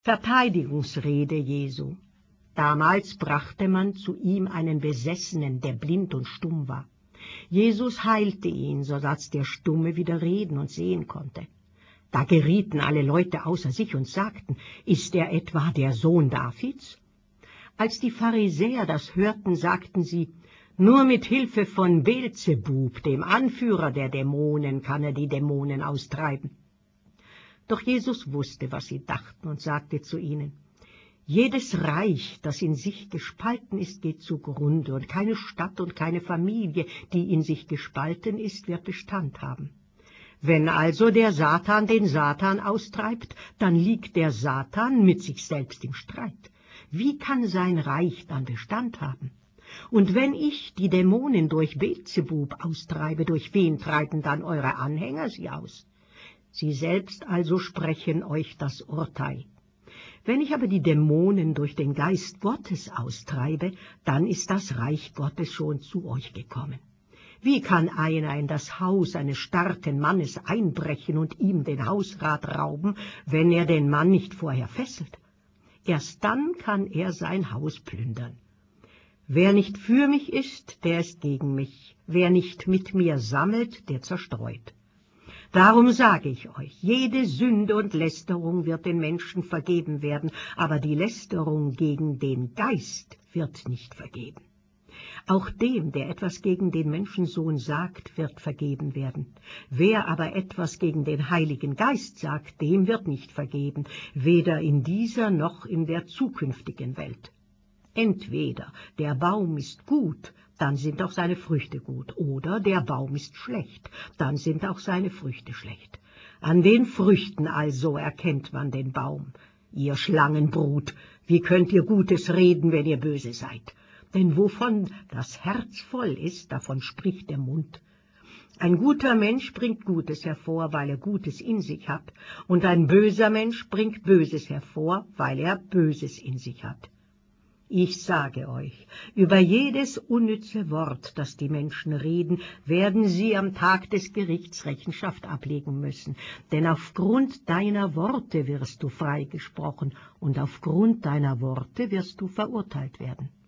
Verteidigungsrede Jesu. Damals brachte man zu ihm einen Besessenen, der blind und stumm war. Jesus heilte ihn, so dass der Stumme wieder reden und sehen konnte. Da gerieten alle Leute außer sich und sagten, ist er etwa der Sohn Davids? Als die Pharisäer das hörten, sagten sie, nur mit Hilfe von Beelzebub, dem Anführer der Dämonen, kann er die Dämonen austreiben. Doch Jesus wusste, was sie dachten, und sagte zu ihnen, jedes Reich, das in sich gespalten ist, geht zugrunde, und keine Stadt und keine Familie, die in sich gespalten ist, wird Bestand haben. Wenn also der Satan den Satan austreibt, dann liegt der Satan mit sich selbst im Streit. Wie kann sein Reich dann Bestand haben? Und wenn ich die Dämonen durch Beelzebub austreibe, durch wen treiben dann eure Anhänger sie aus? Sie selbst also sprechen euch das Urteil. Wenn ich aber die Dämonen durch den Geist Gottes austreibe, dann ist das Reich Gottes schon zu euch gekommen. Wie kann einer in das Haus eines starken Mannes einbrechen und ihm den Hausrat rauben, wenn er den Mann nicht vorher fesselt? Erst dann kann er sein Haus plündern. Wer nicht für mich ist, der ist gegen mich. Wer nicht mit mir sammelt, der zerstreut. Darum sage ich euch, jede Sünde und Lästerung wird den Menschen vergeben werden, aber die Lästerung gegen den Geist wird nicht vergeben. Auch dem, der etwas gegen den Menschensohn sagt, wird vergeben werden. Wer aber etwas gegen den Heiligen Geist sagt, dem wird nicht vergeben, weder in dieser noch in der zukünftigen Welt. Entweder der Baum ist gut, dann sind auch seine Früchte gut, oder der Baum ist schlecht, dann sind auch seine Früchte schlecht. An den Früchten also erkennt man den Baum. Ihr Schlangenbrut, wie könnt ihr Gutes reden, wenn ihr böse seid? Denn wovon das Herz voll ist, davon spricht der Mund. Ein guter Mensch bringt Gutes hervor, weil er Gutes in sich hat, und ein böser Mensch bringt Böses hervor, weil er Böses in sich hat. Ich sage euch, über jedes unnütze Wort, das die Menschen reden, werden sie am Tag des Gerichts Rechenschaft ablegen müssen. Denn aufgrund deiner Worte wirst du freigesprochen, und aufgrund deiner Worte wirst du verurteilt werden.